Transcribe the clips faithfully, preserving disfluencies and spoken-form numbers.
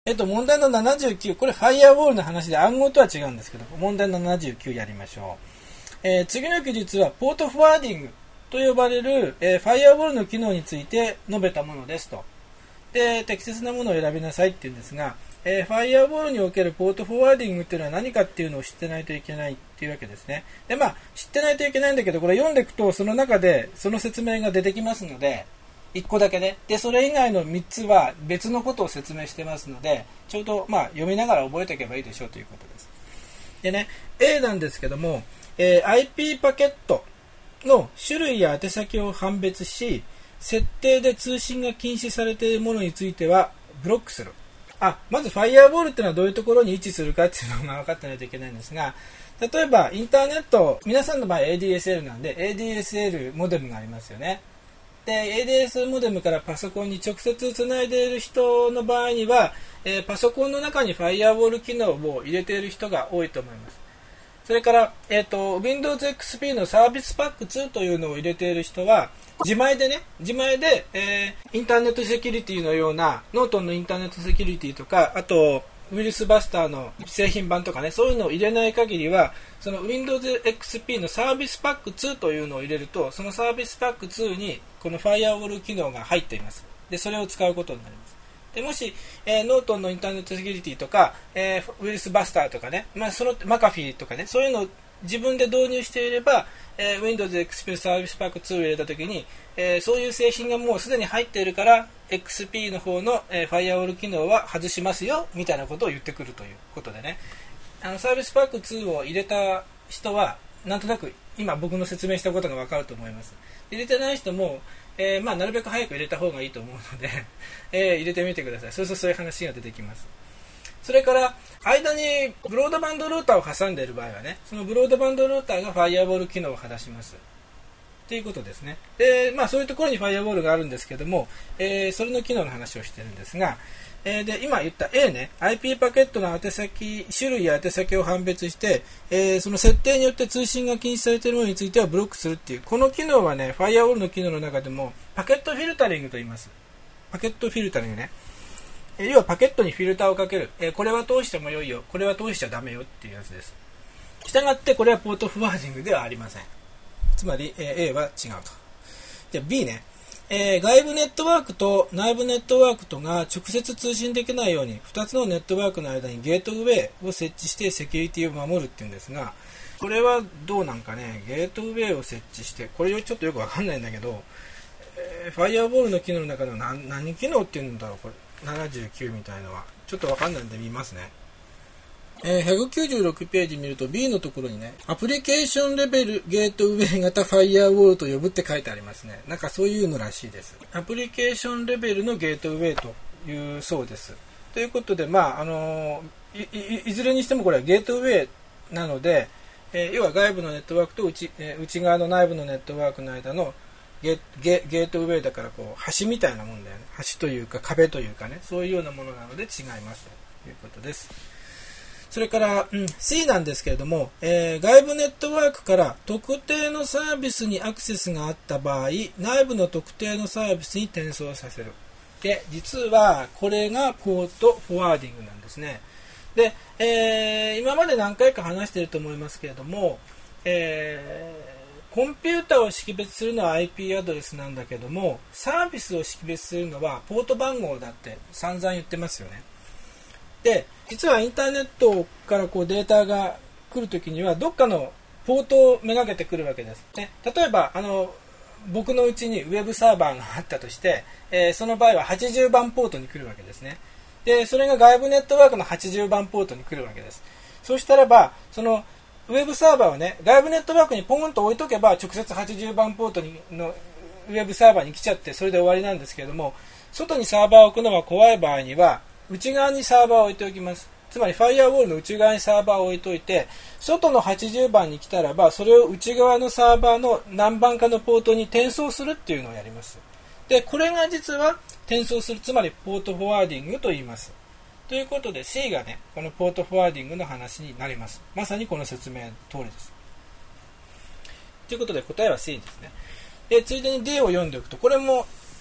えっと、問題のななじゅうきゅう、これファイアウォールの話で暗号とは違うんですけど、問題のななじゅうきゅうやりましょう。えー、次の記述は、ポートフォワーディングと呼ばれる、えー、ファイアウォールの機能について述べたものですと。で、適切なものを選びなさいって言うんですが、えー、ファイアウォールにおけるポートフォワーディングっていうのは何かっていうのを知ってないといけないっていうわけですね。で、まあ、知ってないといけないんだけど、これ読んでいくと、その中でその説明が出てきますので、いっこだけね。で、それ以外のみっつは別のことを説明してますので、ちょうど、まあ、読みながら覚えていけばいいでしょうということです。でね、A なんですけども、えー、アイピー パケットの種類や宛先を判別し、設定で通信が禁止されているものについてはブロックする。あ、まずファイアウォールっていうのはどういうところに位置するかっていうのが分かってないといけないんですが、例えばインターネット、皆さんの場合 エーディーエスエル なんで エーディーエスエル モデムがありますよね。で エーディーエス モデムからパソコンに直接つないでいる人の場合には、えー、パソコンの中にファイアウォール機能を入れている人が多いと思います。それから、えーと、Windows エックスピー のサービスパックツーというのを入れている人は自前でね、自前で、えー、インターネットセキュリティのようなノートンのインターネットセキュリティとか、あとウイルスバスターの製品版とかね、そういうのを入れない限りは、その Windows エックスピー のサービスパックツーというのを入れると、そのサービスパックツーにこのファイアウォール機能が入っています。で、それを使うことになります。でもし、えー、ノートンのインターネットセキュリティとか、えー、ウイルスバスターとかね、まあ、そのマカフィーとかね、そういうのを自分で導入していれば、えー、Windows エックスピー サービスパックツーを入れたときに、えー、そういう製品がもうすでに入っているから エックスピー の方の、えー、ファイアウォール機能は外しますよみたいなことを言ってくるということでね、あのサービスパックツーを入れた人はなんとなく今僕の説明したことが分かると思います。入れてない人も、えーまあ、なるべく早く入れた方がいいと思うので、えー、入れてみてください。そうするとそういう話が出てきます。それから間にブロードバンドルーターを挟んでいる場合はね、そのブロードバンドルーターがファイアウォール機能を果たしますということですね。で、まあ、そういうところにファイアウォールがあるんですけども、えー、それの機能の話をしてるんですが、えー、で今言った A ね、 アイピー パケットの宛先種類や宛先を判別して、えー、その設定によって通信が禁止されているものについてはブロックするっていう、この機能はね、ファイアウォールの機能の中でもパケットフィルタリングと言います。パケットフィルタリングね、要はパケットにフィルターをかける、えー、これは通してもよいよ、これは通しちゃダメよっていうやつです。したがってこれはポートフォワーディングではありません。つまり、えー、A は違うと。で B ね、えー、外部ネットワークと内部ネットワークとが直接通信できないようにふたつのネットワークの間にゲートウェイを設置してセキュリティを守るっていうんですが、これはどうなんかね、ゲートウェイを設置して、これちょっとよくわかんないんだけど、えー、ファイアウォールの機能の中では 何, 何機能っていうんだろう、これななじゅうきゅうみたいのはちょっとわかんないんで見ますね。えー、ひゃくきゅうじゅうろくページ見ると B のところにね、アプリケーションレベルゲートウェイ型ファイアウォールと呼ぶって書いてありますね。なんかそういうのらしいです。アプリケーションレベルのゲートウェイというそうです。ということで、まああのー、い, い, いずれにしてもこれはゲートウェイなので、えー、要は外部のネットワークと 内,、えー、内側の内部のネットワークの間のゲ, ゲ, ゲートウェイだからこう橋みたいなもんだよね。橋というか壁というかね、そういうようなものなので違いますということです。それから、うん、C なんですけれども、えー、外部ネットワークから特定のサービスにアクセスがあった場合、内部の特定のサービスに転送させる。で、実はこれがポートフォワーディングなんですね。で、えー、今まで何回か話していると思いますけれども、えー、コンピューターを識別するのは アイピー アドレスなんだけども、サービスを識別するのはポート番号だって散々言ってますよね。で、実はインターネットからこうデータが来るときにはどっかのポートをめがけてくるわけです、ね、例えばあの僕のうちにウェブサーバーがあったとして、えー、その場合ははちじゅうばんポートに来るわけですね。で、それが外部ネットワークのはちじゅうばんポートに来るわけです。そうしたらばそのウェブサーバーをね、外部ネットワークにポンと置いとけば直接はちじゅうばんポートにのウェブサーバーに来ちゃってそれで終わりなんですけれども、外にサーバーを置くのが怖い場合には内側にサーバーを置いておきます。つまりファイアウォールの内側にサーバーを置いておいて、外のはちじゅうばんに来たらばそれを内側のサーバーの何番かのポートに転送するっていうのをやります。で、これが実は転送する、つまりポートフォワーディングと言います。ということで C がね、このポートフォワーディングの話になります。まさにこの説明通りです。ということで答えは C ですね。で、ついでに D を読んでおくと、これも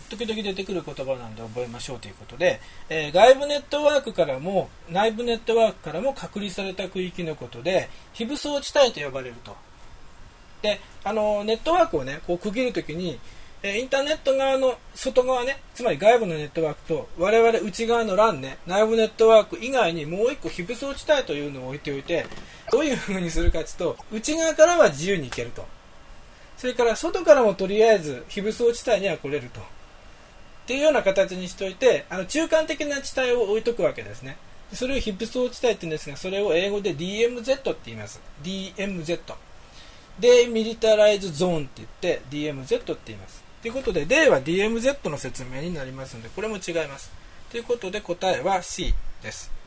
時々出てくる言葉なんで覚えましょうということで、えー、外部ネットワークからも内部ネットワークからも隔離された区域のことで非武装地帯と呼ばれると。で、あのネットワークをねこう区切るときに、えー、インターネット側の外側ね、つまり外部のネットワークと我々内側の ラン ね、内部ネットワーク以外にもう一個非武装地帯というのを置いておいて、どういう風にするかというと、内側からは自由に行けると。それから外からもとりあえず非武装地帯には来れると。っていうような形にしておいて、あの中間的な地帯を置いとくわけですね。それを非武装地帯って言うんですが、それを英語で ディーエムゼット って言います。ディーエムゼット。デミリタライズゾーンって言って ディーエムゼット って言います。ということで、デは ディーエムゼット の説明になりますので、これも違います。ということで答えは C です。